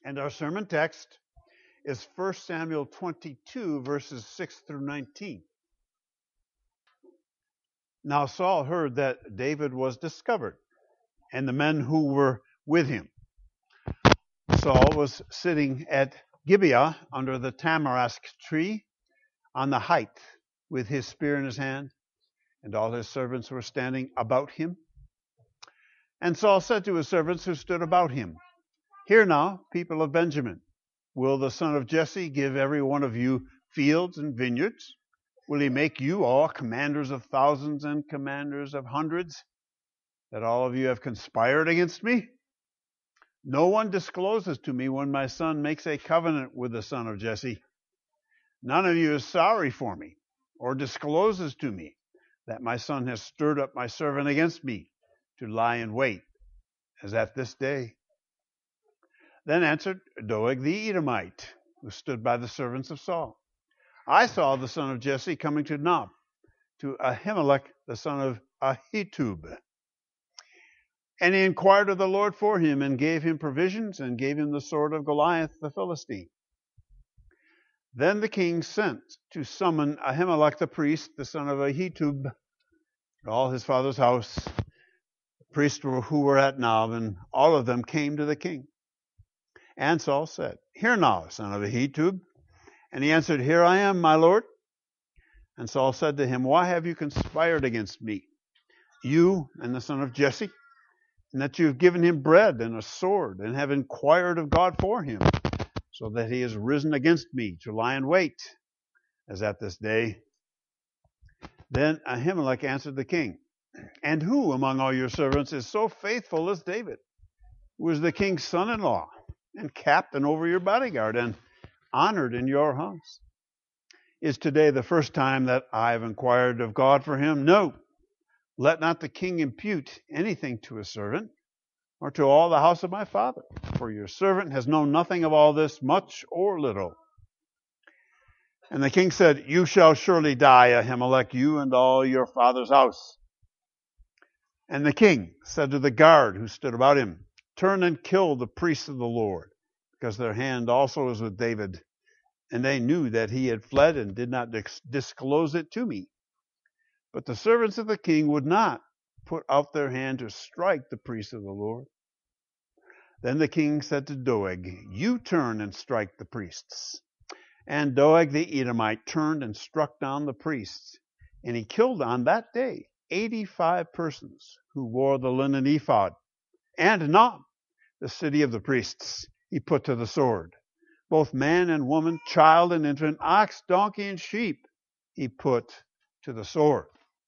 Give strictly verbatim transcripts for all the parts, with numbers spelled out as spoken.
And our sermon text is First Samuel twenty-two, verses six through nineteen. Now Saul heard that David was discovered, and the men who were with him. Saul was sitting at Gibeah under the tamarisk tree on the height with his spear in his hand, and all his servants were standing about him. And Saul said to his servants who stood about him, "Hear now, people of Benjamin, will the son of Jesse give every one of you fields and vineyards? Will he make you all commanders of thousands and commanders of hundreds, that all of you have conspired against me? No one discloses to me when my son makes a covenant with the son of Jesse. None of you is sorry for me, or discloses to me that my son has stirred up my servant against me to lie in wait, as at this day." Then answered Doeg the Edomite, who stood by the servants of Saul, "I saw the son of Jesse coming to Nob, to Ahimelech the son of Ahitub. And he inquired of the Lord for him, and gave him provisions, and gave him the sword of Goliath the Philistine. Then the king sent to summon Ahimelech the priest, the son of Ahitub, all his father's house, the priests who were at Nob, and all of them came to the king. And Saul said, "Hear now, son of Ahitub." And he answered, "Here I am, my lord." And Saul said to him, "Why have you conspired against me, you and the son of Jesse, and that you have given him bread and a sword, and have inquired of God for him, so that he has risen against me to lie in wait, as at this day?" Then Ahimelech answered the king, "And who among all your servants is so faithful as David, who is the king's son-in-law, and captain over your bodyguard, and honored in your house? Is today the first time that I have inquired of God for him? No, let not the king impute anything to his servant, or to all the house of my father, for your servant has known nothing of all this, much or little." And the king said, "You shall surely die, Ahimelech, you and all your father's house." And the king said to the guard who stood about him, "Turn and kill the priests of the Lord, because their hand also is with David." And they knew that he had fled and did not disclose it to me. But the servants of the king would not put out their hand to strike the priests of the Lord. Then the king said to Doeg, "You turn and strike the priests." And Doeg the Edomite turned and struck down the priests. And he killed on that day eighty-five persons who wore the linen ephod. And Nob, the city of the priests, he put to the sword. Both man and woman, child and infant, ox, donkey, and sheep, he put to the sword.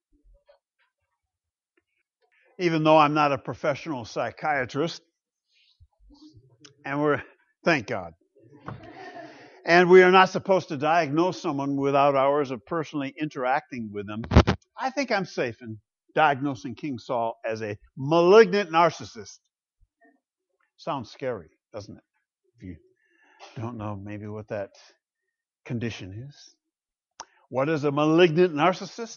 Even though I'm not a professional psychiatrist, and we're, thank God, and we are not supposed to diagnose someone without hours of personally interacting with them, I think I'm safe in diagnosing King Saul as a malignant narcissist. Sounds scary, doesn't it? If you don't know maybe what that condition is. What is a malignant narcissist?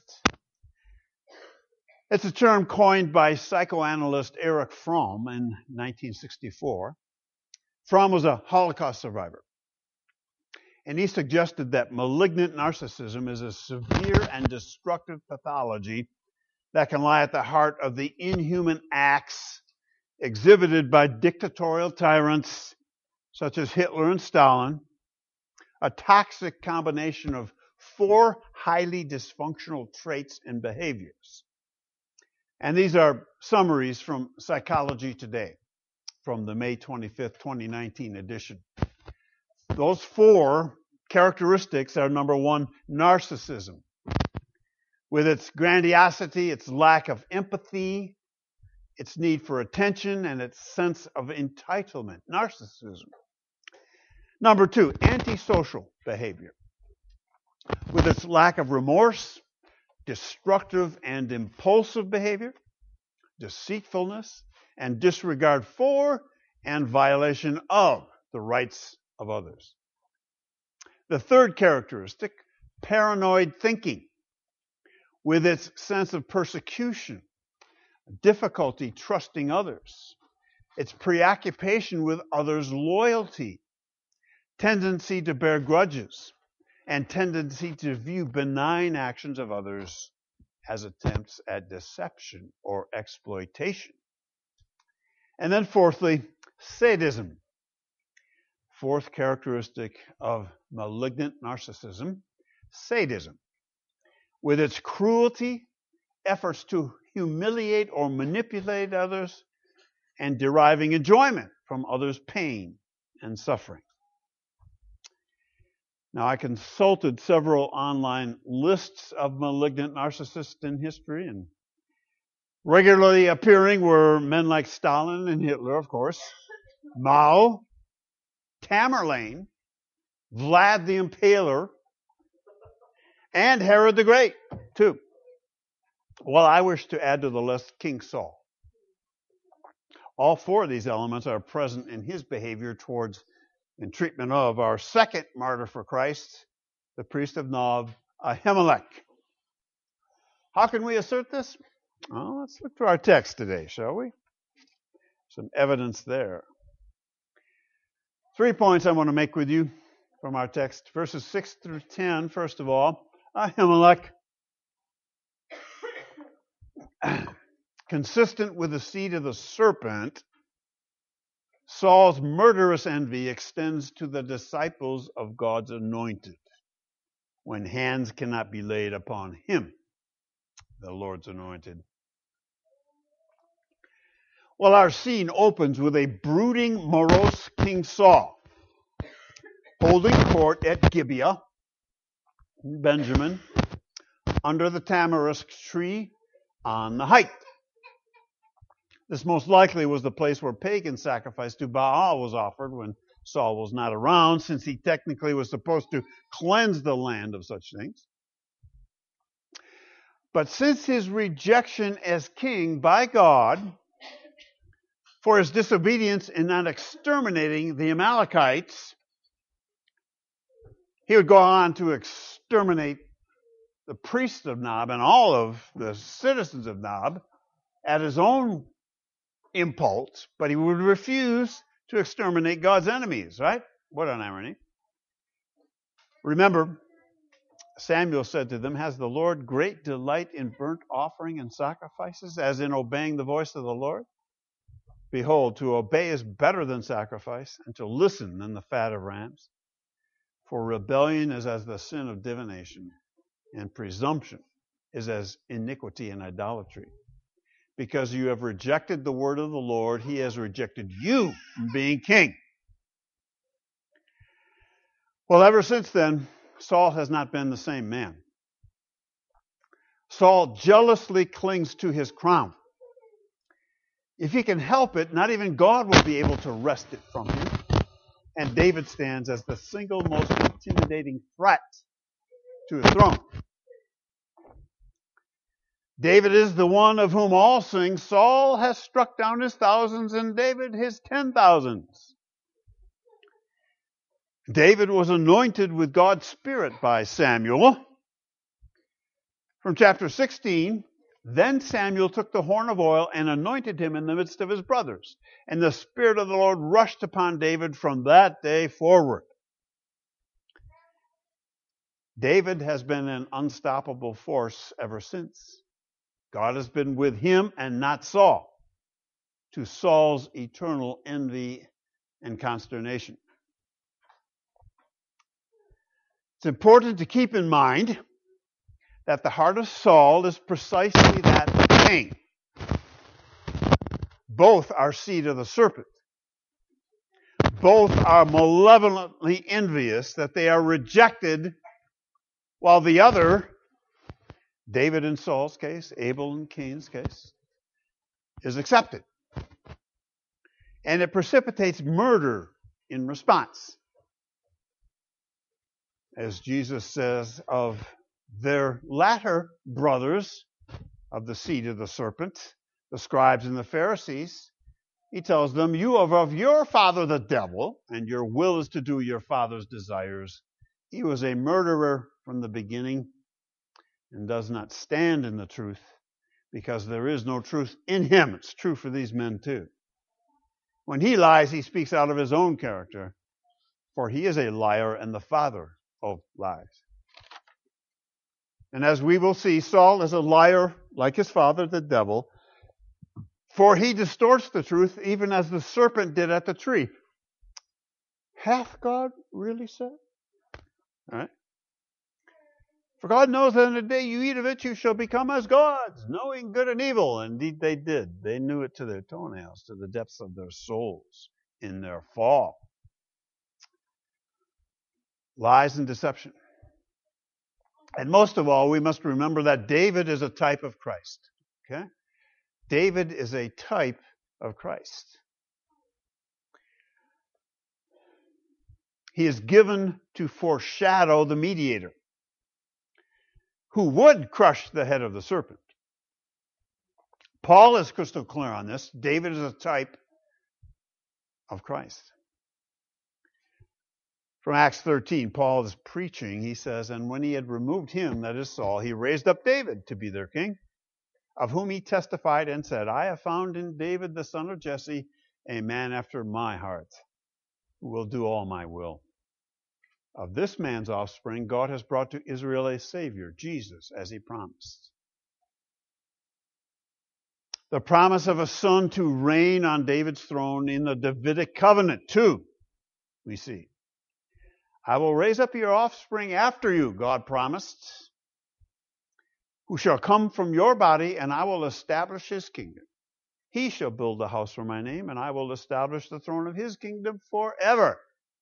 It's a term coined by psychoanalyst Erich Fromm in nineteen sixty-four. Fromm was a Holocaust survivor. And he suggested that malignant narcissism is a severe and destructive pathology that can lie at the heart of the inhuman acts exhibited by dictatorial tyrants such as Hitler and Stalin, a toxic combination of four highly dysfunctional traits and behaviors. And these are summaries from Psychology Today, from the May twenty-fifth, twenty nineteen edition. Those four characteristics are, number one, narcissism. With its grandiosity, its lack of empathy, its need for attention, and its sense of entitlement. Narcissism. Number two, antisocial behavior. With its lack of remorse, destructive and impulsive behavior, deceitfulness, and disregard for and violation of the rights of others. The third characteristic, paranoid thinking, with its sense of persecution, difficulty trusting others, It's preoccupation with others' loyalty, tendency to bear grudges, and tendency to view benign actions of others as attempts at deception or exploitation. And then fourthly, sadism. Fourth characteristic of malignant narcissism, sadism. With its cruelty, efforts to humiliate or manipulate others, and deriving enjoyment from others' pain and suffering. Now, I consulted several online lists of malignant narcissists in history, and regularly appearing were men like Stalin and Hitler, of course, Mao, Tamerlane, Vlad the Impaler, and Herod the Great, too. Well, I wish to add to the list King Saul. All four of these elements are present in his behavior towards and treatment of our second martyr for Christ, the priest of Nob, Ahimelech. How can we assert this? Well, let's look to our text today, shall we? Some evidence there. Three points I want to make with you from our text. Verses six through ten, first of all, Ahimelech, consistent with the seed of the serpent, Saul's murderous envy extends to the disciples of God's anointed, when hands cannot be laid upon him, the Lord's anointed. Well, our scene opens with a brooding, morose King Saul, holding court at Gibeah, Benjamin, under the tamarisk tree on the height. This most likely was the place where pagan sacrifice to Baal was offered when Saul was not around, since he technically was supposed to cleanse the land of such things. But since his rejection as king by God for his disobedience in not exterminating the Amalekites, he would go on to exterminate the priests of Nob and all of the citizens of Nob at his own impulse, but he would refuse to exterminate God's enemies, right? What an irony. Remember, Samuel said to them, "Has the Lord great delight in burnt offering and sacrifices, as in obeying the voice of the Lord? Behold, to obey is better than sacrifice, and to listen than the fat of rams. For rebellion is as the sin of divination, and presumption is as iniquity and idolatry. Because you have rejected the word of the Lord, he has rejected you from being king." Well, ever since then, Saul has not been the same man. Saul jealously clings to his crown. If he can help it, not even God will be able to wrest it from him. And David stands as the single most intimidating threat to his throne. David is the one of whom all sing, "Saul has struck down his thousands and David his ten thousands." David was anointed with God's Spirit by Samuel. From chapter sixteen, "Then Samuel took the horn of oil and anointed him in the midst of his brothers. And the Spirit of the Lord rushed upon David from that day forward." David has been an unstoppable force ever since. God has been with him and not Saul, to Saul's eternal envy and consternation. It's important to keep in mind that the heart of Saul is precisely that of Cain. Both are seed of the serpent. Both are malevolently envious that they are rejected, while the other, David in Saul's case, Abel in Cain's case, is accepted. And it precipitates murder in response. As Jesus says of their latter brothers of the seed of the serpent, the scribes and the Pharisees, he tells them, "You are of your father the devil, and your will is to do your father's desires. He was a murderer from the beginning and does not stand in the truth, because there is no truth in him." It's true for these men too. When he lies, he speaks out of his own character, for he is a liar and the father of lies. And as we will see, Saul is a liar like his father, the devil, for he distorts the truth even as the serpent did at the tree. Hath God really said? All right. For God knows that in the day you eat of it, you shall become as gods, knowing good and evil. Indeed, they did. They knew it to their toenails, to the depths of their souls in their fall. Lies and deception. And most of all, we must remember that David is a type of Christ. Okay? David is a type of Christ. He is given to foreshadow the mediator who would crush the head of the serpent. Paul is crystal clear on this. David is a type of Christ. From Acts thirteen, Paul is preaching. He says, and when he had removed him, that is Saul, he raised up David to be their king, of whom he testified and said, I have found in David the son of Jesse a man after my heart, who will do all my will. Of this man's offspring, God has brought to Israel a Savior, Jesus, as he promised. The promise of a son to reign on David's throne in the Davidic covenant, too, we see. I will raise up your offspring after you, God promised, who shall come from your body, and I will establish his kingdom. He shall build a house for my name, and I will establish the throne of his kingdom forever.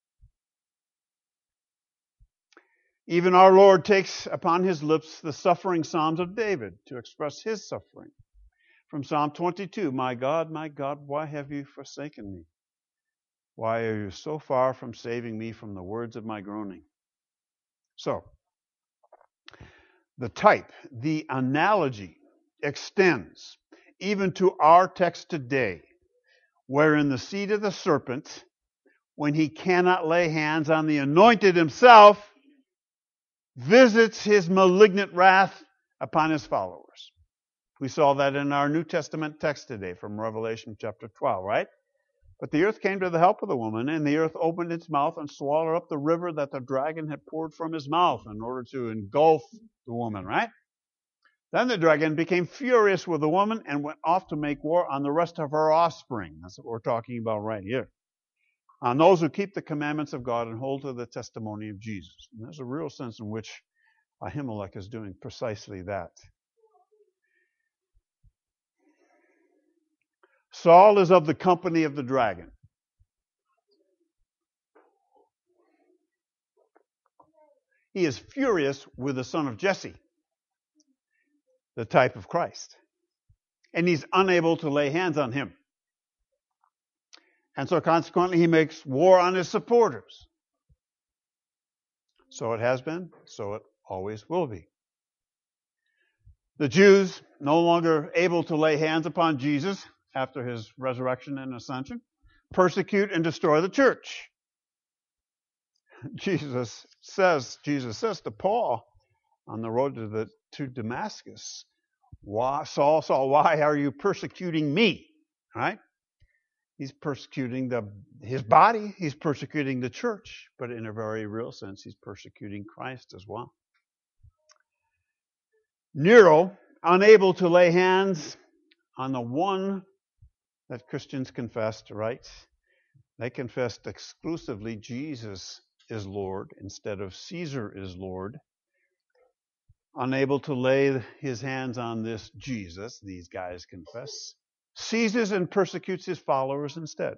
Even our Lord takes upon his lips the suffering psalms of David to express his suffering. From Psalm twenty-two, my God, my God, why have you forsaken me? Why are you so far from saving me from the words of my groaning? So, the type, the analogy extends even to our text today, wherein the seed of the serpent, when he cannot lay hands on the anointed himself, visits his malignant wrath upon his followers. We saw that in our New Testament text today from Revelation chapter twelve, right? But the earth came to the help of the woman, and the earth opened its mouth and swallowed up the river that the dragon had poured from his mouth in order to engulf the woman, right? Then the dragon became furious with the woman and went off to make war on the rest of her offspring. That's what we're talking about right here. On those who keep the commandments of God and hold to the testimony of Jesus. And there's a real sense in which Ahimelech is doing precisely that. Saul is of the company of the dragon. He is furious with the son of Jesse, the type of Christ. And he's unable to lay hands on him. And so consequently, he makes war on his supporters. So it has been, so it always will be. The Jews, no longer able to lay hands upon Jesus after his resurrection and ascension, persecute and destroy the church. Jesus says, Jesus says to Paul on the road to, the, to Damascus, why, Saul, Saul, why are you persecuting me? Right? He's persecuting the, his body. He's persecuting the church. But in a very real sense, he's persecuting Christ as well. Nero, unable to lay hands on the one that Christians confessed, right? They confessed exclusively Jesus is Lord instead of Caesar is Lord. Unable to lay his hands on this Jesus, these guys confess, seizes and persecutes his followers instead.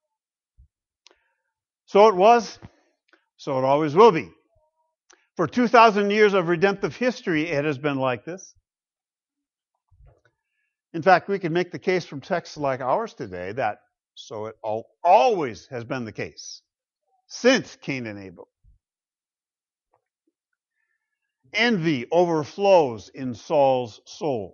So it was, so it always will be. For two thousand years of redemptive history, it has been like this. In fact, we can make the case from texts like ours today that so it all, always has been the case since Cain and Abel. Envy overflows in Saul's soul.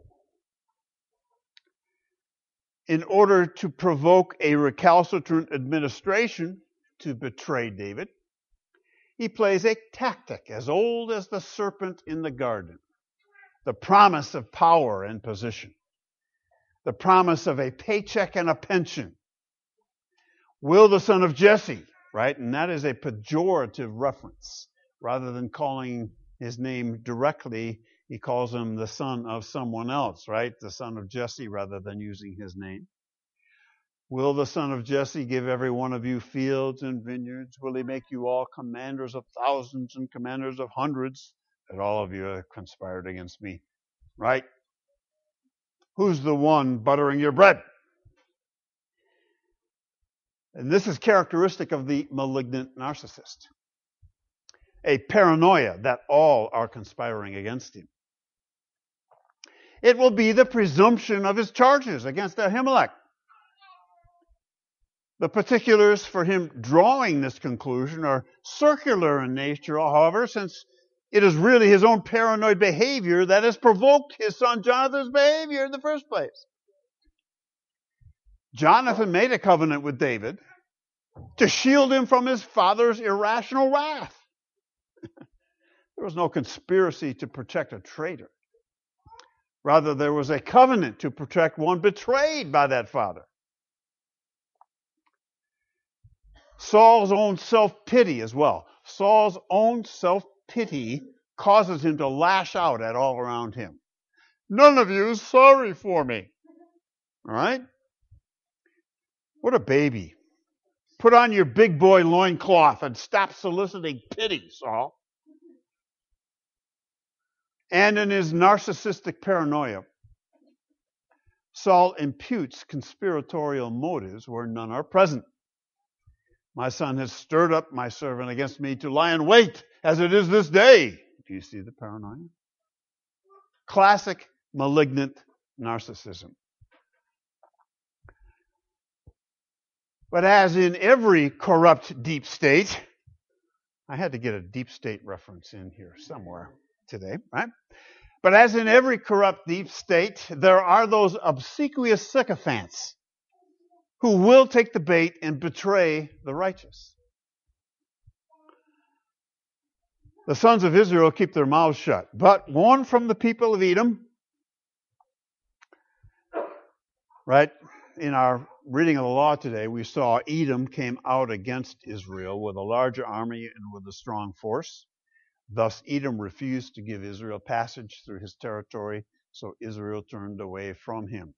In order to provoke a recalcitrant administration to betray David, he plays a tactic as old as the serpent in the garden. The promise of power and position. The promise of a paycheck and a pension. Will the son of Jesse, right? And that is a pejorative reference. Rather than calling his name directly, he calls him the son of someone else, right? The son of Jesse, rather than using his name. Will the son of Jesse give every one of you fields and vineyards? Will he make you all commanders of thousands and commanders of hundreds? That all of you have conspired against me, right? Who's the one buttering your bread? And this is characteristic of the malignant narcissist. A paranoia that all are conspiring against him. It will be the presumption of his charges against Ahimelech. The particulars for him drawing this conclusion are circular in nature, however, since it is really his own paranoid behavior that has provoked his son Jonathan's behavior in the first place. Jonathan made a covenant with David to shield him from his father's irrational wrath. There was no conspiracy to protect a traitor. Rather, there was a covenant to protect one betrayed by that father. Saul's own self-pity as well. Saul's own self-pity causes him to lash out at all around him. None of you is sorry for me. All right? What a baby. Put on your big boy loincloth and stop soliciting pity, Saul. And in his narcissistic paranoia, Saul imputes conspiratorial motives where none are present. My son has stirred up my servant against me to lie in wait, as it is this day. Do you see the paranoia? Classic malignant narcissism. But as in every corrupt deep state, I had to get a deep state reference in here somewhere today, right? But as in every corrupt deep state, there are those obsequious sycophants who will take the bait and betray the righteous. The sons of Israel keep their mouths shut, but one from the people of Edom, right? In our reading of the law today, we saw Edom came out against Israel with a larger army and with a strong force. Thus, Edom refused to give Israel passage through his territory, so Israel turned away from him.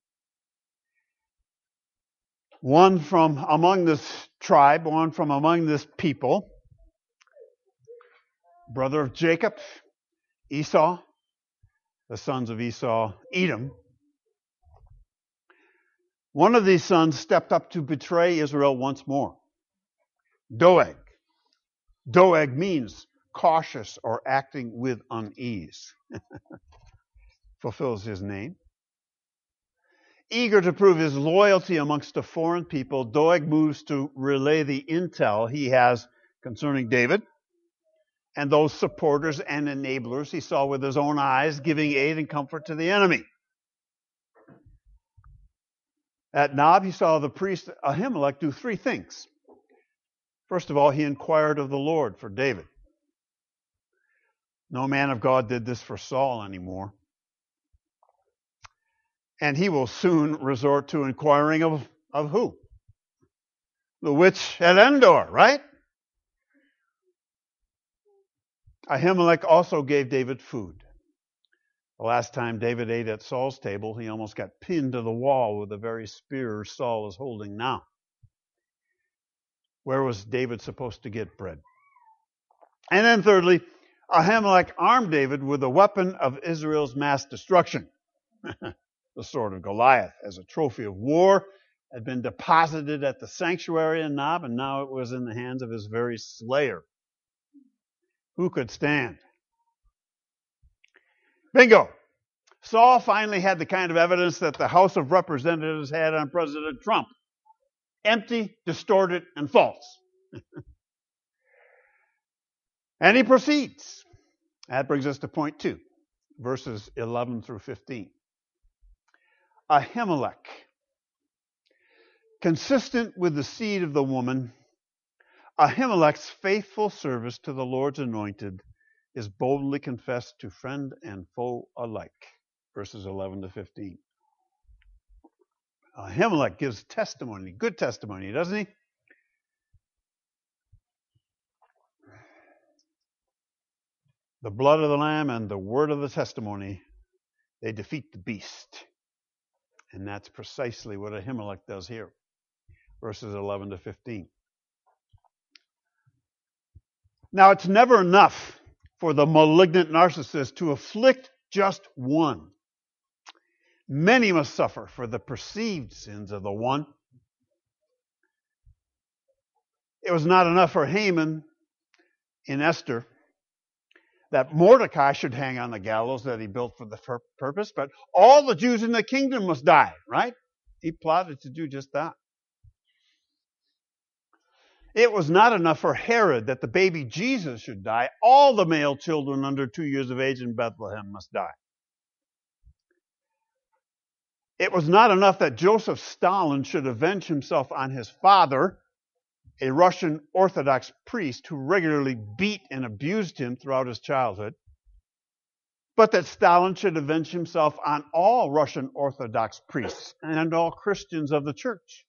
One from among this tribe, one from among this people, brother of Jacob, Esau, the sons of Esau, Edom. One of these sons stepped up to betray Israel once more. Doeg. Doeg means cautious or acting with unease. Fulfills his name. Eager to prove his loyalty amongst a foreign people, Doeg moves to relay the intel he has concerning David and those supporters and enablers he saw with his own eyes giving aid and comfort to the enemy. At Nob, he saw the priest Ahimelech do three things. First of all, he inquired of the Lord for David. No man of God did this for Saul anymore. And he will soon resort to inquiring of, of who? The witch at Endor, right? Ahimelech also gave David food. The last time David ate at Saul's table, he almost got pinned to the wall with the very spear Saul is holding now. Where was David supposed to get bread? And then thirdly, Ahimelech armed David with a weapon of Israel's mass destruction. The sword of Goliath, as a trophy of war, had been deposited at the sanctuary in Nob, and now it was in the hands of his very slayer. Who could stand? Bingo! Saul finally had the kind of evidence that the House of Representatives had on President Trump. Empty, distorted, and false. And he proceeds. That brings us to point two, verses eleven through fifteen. Ahimelech, consistent with the seed of the woman, Ahimelech's faithful service to the Lord's anointed is boldly confessed to friend and foe alike. Verses eleven to fifteen. Ahimelech gives testimony, good testimony, doesn't he? the blood of the Lamb and the word of the testimony, they defeat the beast. And that's precisely what Ahimelech does here. Verses eleven to fifteen. Now, it's never enough for the malignant narcissist to afflict just one. Many must suffer for the perceived sins of the one. It was not enough for Haman in Esther that Mordecai should hang on the gallows that he built for the purpose, but all the Jews in the kingdom must die, right? He plotted to do just that. It was not enough for Herod that the baby Jesus should die. All the male children under two years of age in Bethlehem must die. It was not enough that Joseph Stalin should avenge himself on his father, a Russian Orthodox priest who regularly beat and abused him throughout his childhood, but that Stalin should avenge himself on all Russian Orthodox priests and all Christians of the church.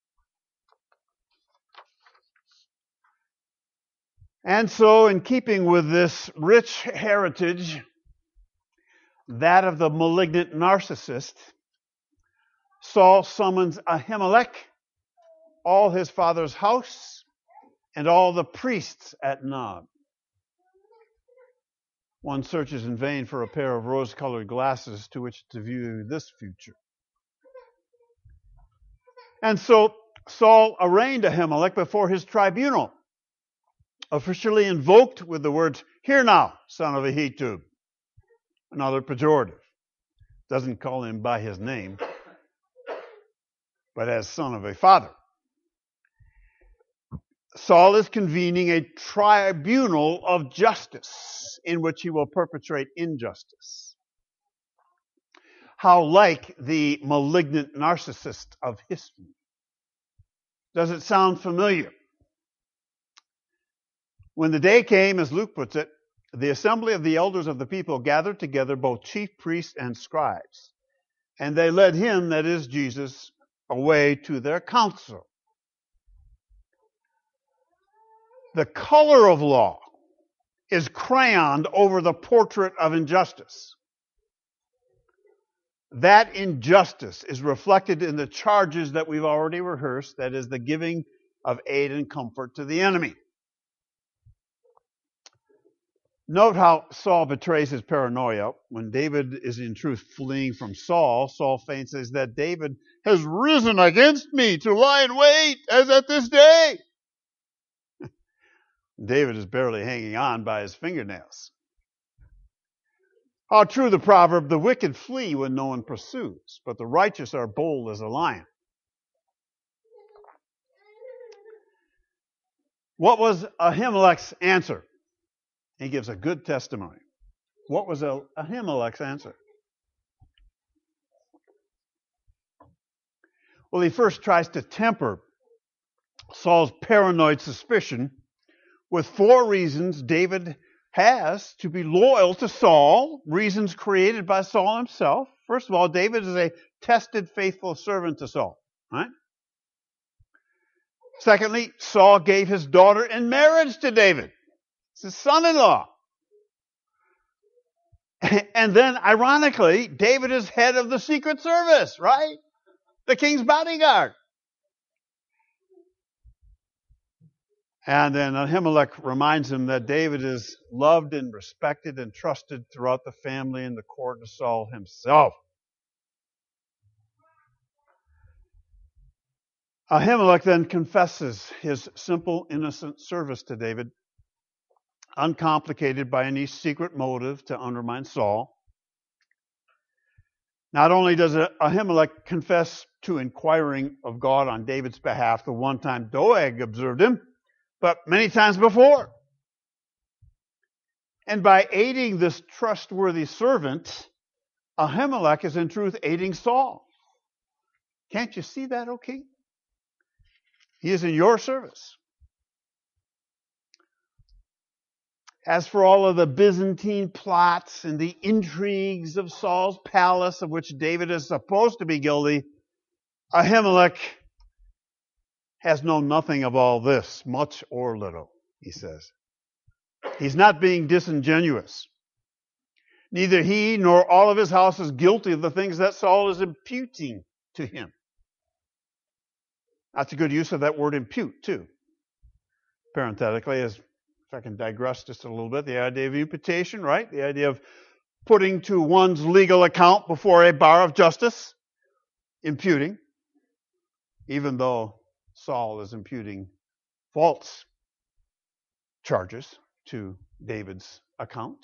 And so, in keeping with this rich heritage, that of the malignant narcissist, Saul summons Ahimelech, all his father's house, and all the priests at Nob. One searches in vain for a pair of rose-colored glasses to which to view this future. And so Saul arraigned Ahimelech before his tribunal, officially invoked with the words, "Hear now, son of Ahitub," another pejorative. Doesn't call him by his name, but as son of a father. Saul is convening a tribunal of justice in which he will perpetrate injustice. How like the malignant narcissist of history. Does it sound familiar? When the day came, as Luke puts it, the assembly of the elders of the people gathered together both chief priests and scribes, and they led him, that is Jesus, away to their council. The color of law is crayoned over the portrait of injustice. That injustice is reflected in the charges that we've already rehearsed, that is, the giving of aid and comfort to the enemy. Note how Saul betrays his paranoia. When David is in truth fleeing from Saul, Saul fancies that David has risen against me to lie in wait, as at this day. David is barely hanging on by his fingernails. How true the proverb, the wicked flee when no one pursues, but the righteous are bold as a lion. What was Ahimelech's answer? He gives a good testimony. What was Ahimelech's answer? Well, he first tries to temper Saul's paranoid suspicion with four reasons David has to be loyal to Saul, reasons created by Saul himself. First of all, David is a tested, faithful servant to Saul, right? Secondly, Saul gave his daughter in marriage to David. It's his son-in-law. And then, ironically, David is head of the Secret Service, right? The king's bodyguard. And then Ahimelech reminds him that David is loved and respected and trusted throughout the family and the court of Saul himself. Ahimelech then confesses his simple, innocent service to David, uncomplicated by any secret motive to undermine Saul. Not only does Ahimelech confess to inquiring of God on David's behalf the one time Doeg observed him, but many times before. And by aiding this trustworthy servant, Ahimelech is in truth aiding Saul. Can't you see that, O king? He is in your service. As for all of the Byzantine plots and the intrigues of Saul's palace, of which David is supposed to be guilty, Ahimelech has known nothing of all this, much or little, he says. He's not being disingenuous. Neither he nor all of his house is guilty of the things that Saul is imputing to him. That's a good use of that word impute, too. Parenthetically, as if I can digress just a little bit, the idea of imputation, right? The idea of putting to one's legal account before a bar of justice, imputing, even though Saul is imputing false charges to David's account.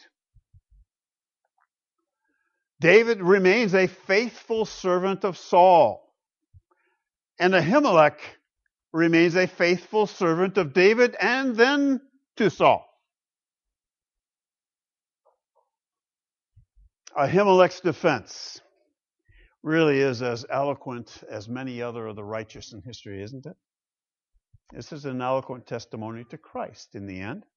David remains a faithful servant of Saul. And Ahimelech remains a faithful servant of David and then to Saul. Ahimelech's defense really is as eloquent as many other of the righteous in history, isn't it? This is an eloquent testimony to Christ in the end.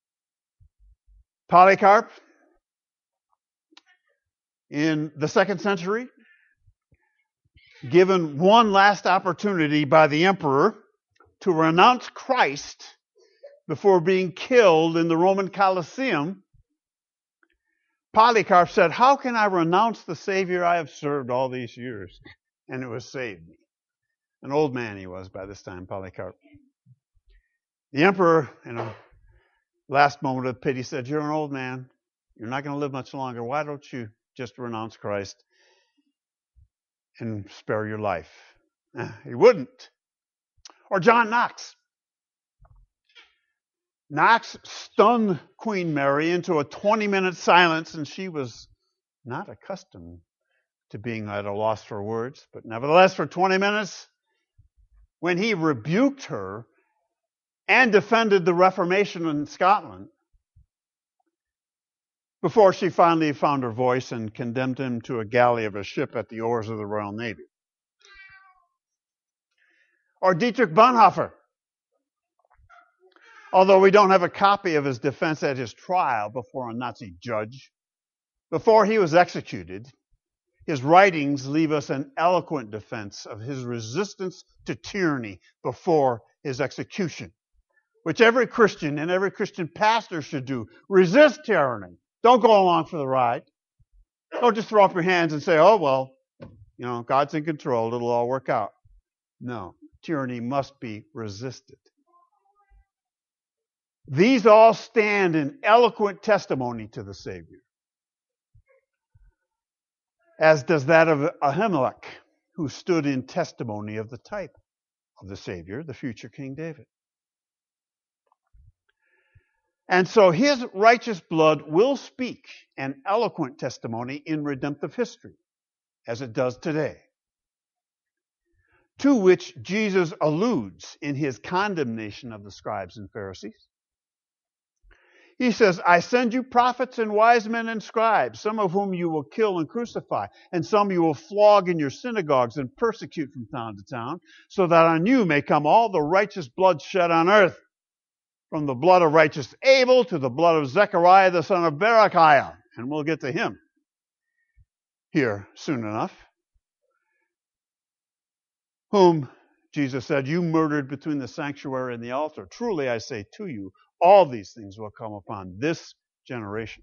Polycarp, in the second century, given one last opportunity by the emperor to renounce Christ before being killed in the Roman Colosseum, Polycarp said, "How can I renounce the Savior I have served all these years?" And it was saved me. An old man he was by this time, Polycarp. The emperor, in a last moment of pity, said, "You're an old man. You're not going to live much longer. Why don't you just renounce Christ and spare your life?" He wouldn't. Or John Knox. Knox stunned Queen Mary into a twenty-minute silence, and she was not accustomed to being at a loss for words. But nevertheless, for twenty minutes, when he rebuked her and defended the Reformation in Scotland, before she finally found her voice and condemned him to a galley of a ship at the oars of the Royal Navy. Or Dietrich Bonhoeffer. Although we don't have a copy of his defense at his trial before a Nazi judge, before he was executed, his writings leave us an eloquent defense of his resistance to tyranny before his execution, which every Christian and every Christian pastor should do. Resist tyranny. Don't go along for the ride. Don't just throw up your hands and say, "Oh, well, you know, God's in control. It'll all work out." No, tyranny must be resisted. These all stand in eloquent testimony to the Savior, as does that of Ahimelech, who stood in testimony of the type of the Savior, the future King David. And so his righteous blood will speak an eloquent testimony in redemptive history, as it does today, to which Jesus alludes in his condemnation of the scribes and Pharisees. He says, "I send you prophets and wise men and scribes, some of whom you will kill and crucify, and some you will flog in your synagogues and persecute from town to town, so that on you may come all the righteous blood shed on earth, from the blood of righteous Abel to the blood of Zechariah the son of Berechiah." And we'll get to him here soon enough. Whom, Jesus said, "You murdered between the sanctuary and the altar. Truly I say to you, all these things will come upon this generation."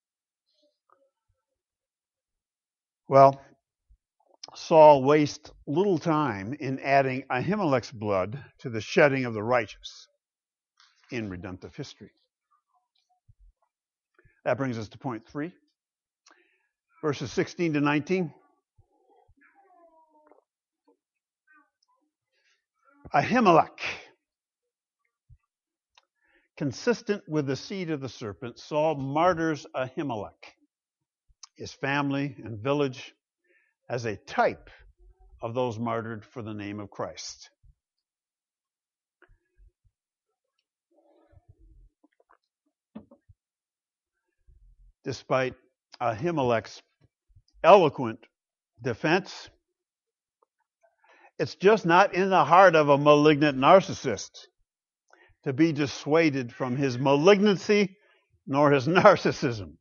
Well, Saul wastes little time in adding Ahimelech's blood to the shedding of the righteous in redemptive history. That brings us to point three, verses sixteen to nineteen. Ahimelech, consistent with the seed of the serpent, Saul martyrs Ahimelech, his family and village, as a type of those martyred for the name of Christ. Despite Ahimelech's eloquent defense, it's just not in the heart of a malignant narcissist to be dissuaded from his malignancy nor his narcissism.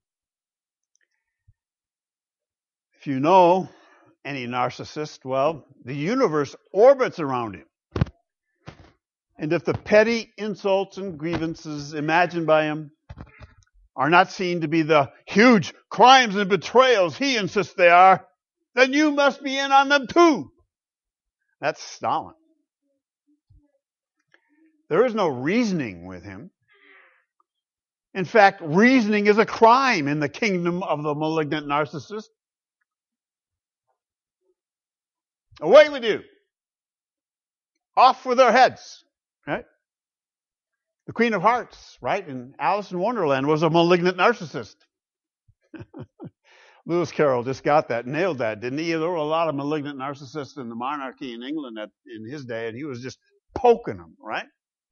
If you know any narcissist, well, the universe orbits around him. And if the petty insults and grievances imagined by him are not seen to be the huge crimes and betrayals he insists they are, then you must be in on them too. That's Stalin. There is no reasoning with him. In fact, reasoning is a crime in the kingdom of the malignant narcissist. Away with you. Off with their heads. Right? The Queen of Hearts, right, in Alice in Wonderland was a malignant narcissist. Lewis Carroll just got that, nailed that, didn't he? There were a lot of malignant narcissists in the monarchy in England at, in his day, and he was just poking them, right?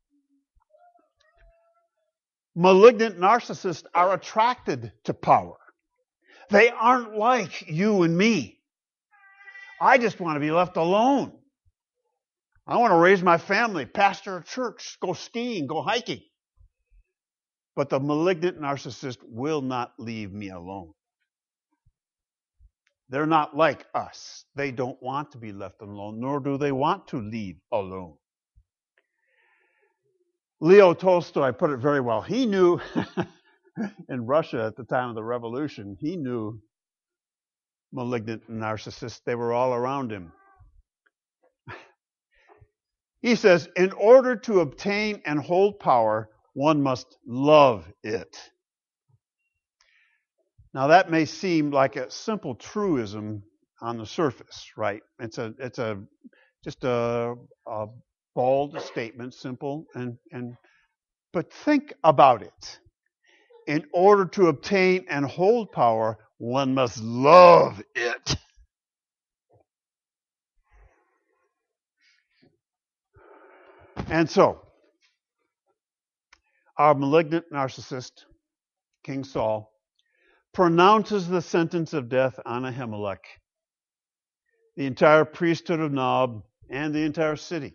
Malignant narcissists are attracted to power. They aren't like you and me. I just want to be left alone. I want to raise my family, pastor a church, go skiing, go hiking. But the malignant narcissist will not leave me alone. They're not like us. They don't want to be left alone, nor do they want to leave alone. Leo Tolstoy put it very well. He knew, in Russia at the time of the revolution, he knew malignant narcissists. They were all around him. He says, in order to obtain and hold power, one must love it. Now that may seem like a simple truism on the surface, right? It's a, it's a, just a, a bald statement, simple, and, and, but think about it. In order to obtain and hold power, one must love it. And so, our malignant narcissist, King Saul, pronounces the sentence of death on Ahimelech, the entire priesthood of Nob, and the entire city.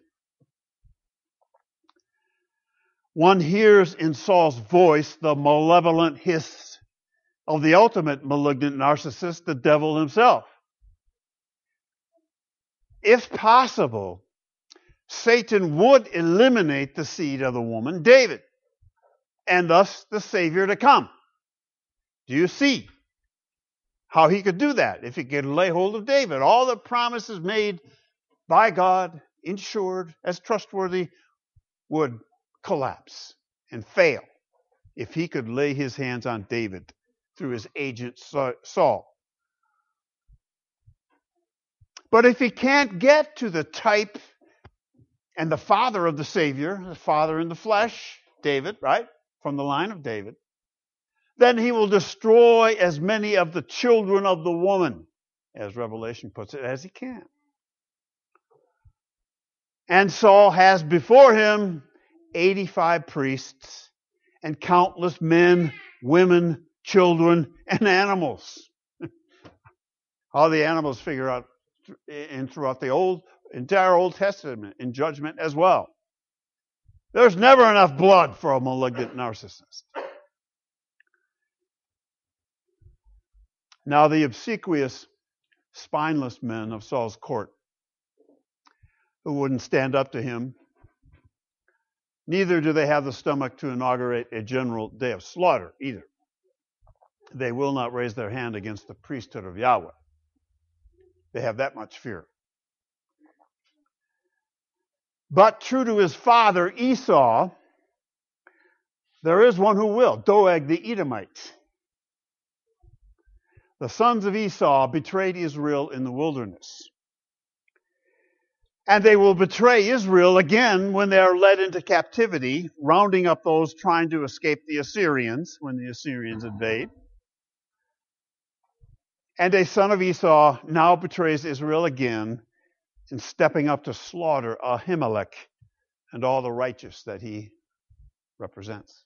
One hears in Saul's voice the malevolent hiss of the ultimate malignant narcissist, the devil himself. If possible, Satan would eliminate the seed of the woman, David, and thus the Savior to come. Do you see how he could do that? If he could lay hold of David, all the promises made by God, ensured as trustworthy, would collapse and fail if he could lay his hands on David through his agent Saul. But if he can't get to the type and the father of the Savior, the father in the flesh, David, right? From the line of David, then he will destroy as many of the children of the woman, as Revelation puts it, as he can. And Saul has before him eighty-five priests and countless men, women, children, and animals. How the animals figure out in throughout the old entire Old Testament in judgment as well. There's never enough blood for a malignant narcissist. Now the obsequious, spineless men of Saul's court, who wouldn't stand up to him, neither do they have the stomach to inaugurate a general day of slaughter either. They will not raise their hand against the priesthood of Yahweh. They have that much fear. But true to his father Esau, there is one who will, Doeg the Edomite. The sons of Esau betrayed Israel in the wilderness. And they will betray Israel again when they are led into captivity, rounding up those trying to escape the Assyrians when the Assyrians invade. And a son of Esau now betrays Israel again in stepping up to slaughter Ahimelech and all the righteous that he represents.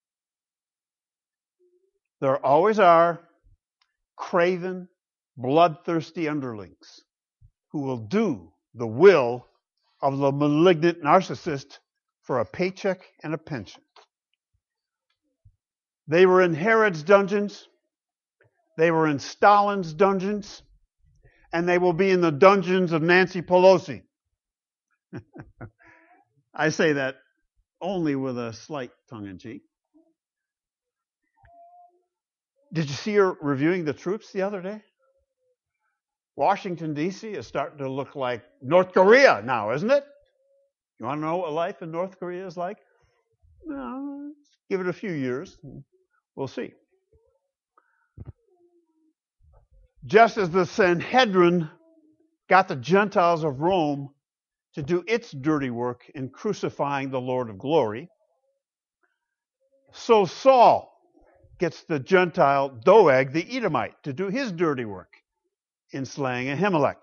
There always are craven, bloodthirsty underlings who will do the will of the malignant narcissist for a paycheck and a pension. They were in Herod's dungeons. They were in Stalin's dungeons. And they will be in the dungeons of Nancy Pelosi. I say that only with a slight tongue-in-cheek. Did you see her reviewing the troops the other day? Washington, D C is starting to look like North Korea now, isn't it? You want to know what life in North Korea is like? No, give it a few years. We'll see. Just as the Sanhedrin got the Gentiles of Rome to do its dirty work in crucifying the Lord of glory, so Saul gets the Gentile Doeg the Edomite to do his dirty work in slaying Ahimelech.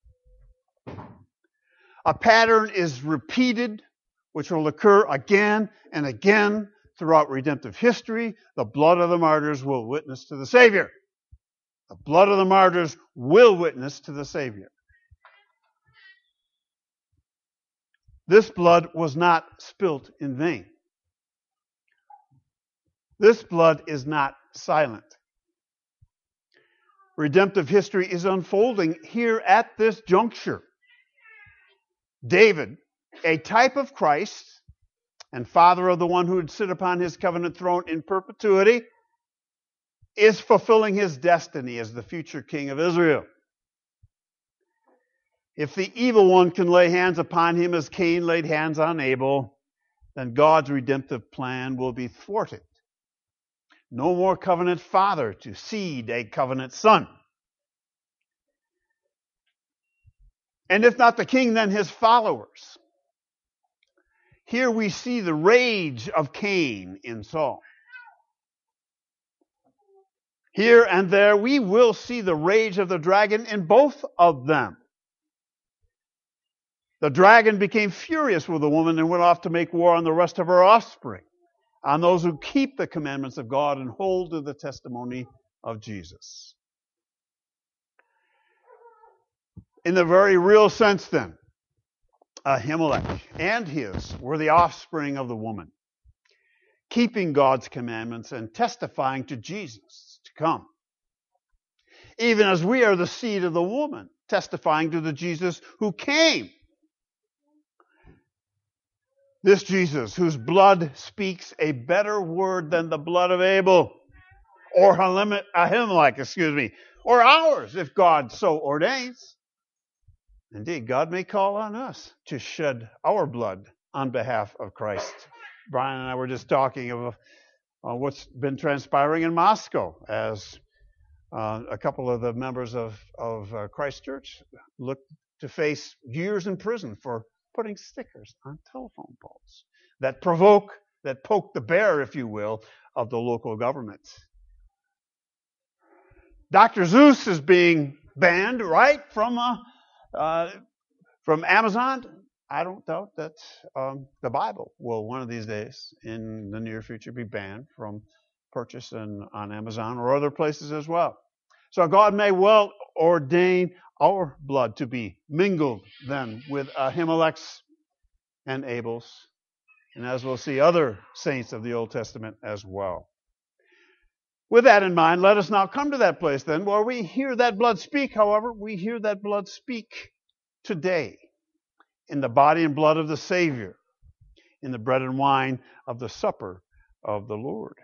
A pattern is repeated, which will occur again and again throughout redemptive history. The blood of the martyrs will witness to the Savior. The blood of the martyrs will witness to the Savior. This blood was not spilt in vain. This blood is not silent. Redemptive history is unfolding here at this juncture. David, a type of Christ and father of the one who would sit upon his covenant throne in perpetuity, is fulfilling his destiny as the future king of Israel. If the evil one can lay hands upon him as Cain laid hands on Abel, then God's redemptive plan will be thwarted. No more covenant father to seed a covenant son. And if not the king, then his followers. Here we see the rage of Cain in Saul. Here and there we will see the rage of the dragon in both of them. The dragon became furious with the woman and went off to make war on the rest of her offspring, on those who keep the commandments of God and hold to the testimony of Jesus. In the very real sense, then, Ahimelech and his were the offspring of the woman, keeping God's commandments and testifying to Jesus to come. Even as we are the seed of the woman, testifying to the Jesus who came. This Jesus, whose blood speaks a better word than the blood of Abel, or Ahimelech, excuse me, or ours, if God so ordains. Indeed, God may call on us to shed our blood on behalf of Christ. Brian and I were just talking of uh, what's been transpiring in Moscow as uh, a couple of the members of, of uh, Christ Church look to face years in prison for putting stickers on telephone poles that provoke, that poke the bear, if you will, of the local government. Doctor Zeus is being banned, right, from uh, uh, from Amazon. I don't doubt that um, the Bible will one of these days in the near future be banned from purchase in, on Amazon or other places as well. So God may well ordain our blood to be mingled then with Ahimelech's and Abel's, and as we'll see, other saints of the Old Testament as well. With that in mind, let us now come to that place then where we hear that blood speak. However, we hear that blood speak today in the body and blood of the Savior, in the bread and wine of the supper of the Lord.